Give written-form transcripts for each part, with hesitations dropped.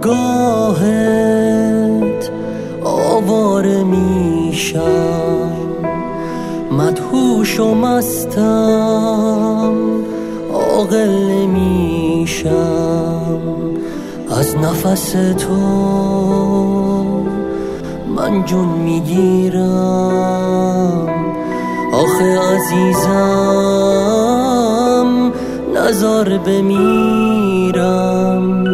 نگاهت آواره میشم، مدهوش و مستم، عاقل نمیشم از نفس تو. من جون میگیرم آخه عزیزم، نزار بمیرم.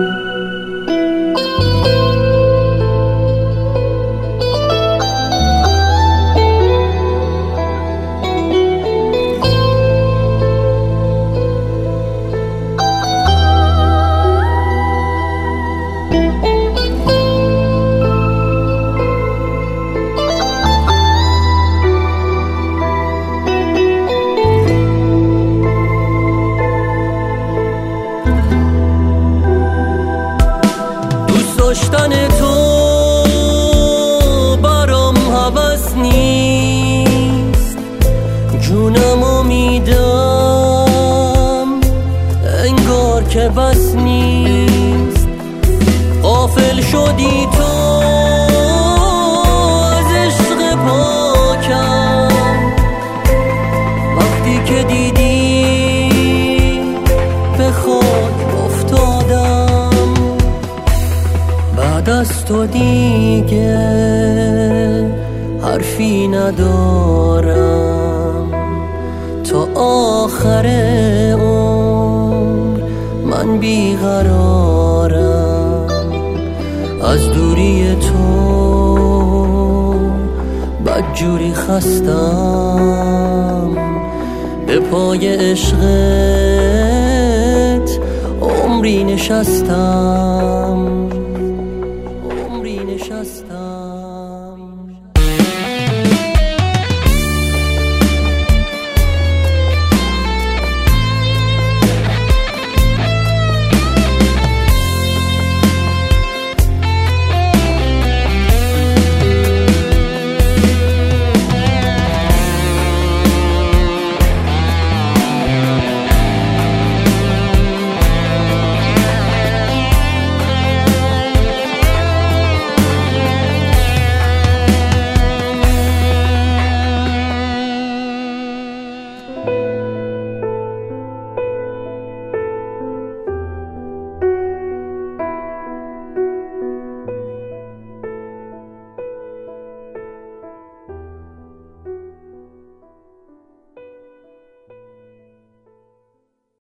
داشتن تو برام هوس نیست، جونمو میدم انگار که بس نیست. غافل شدی تو از عشق پاکم، وقتی که دیدی به خاک افتادم. بعد از تو دیگه حرفی ندارم، تا آخر عمر من بیقرارم. از دوری تو بدجوری خستم، به پای عشقت عمری نشستم.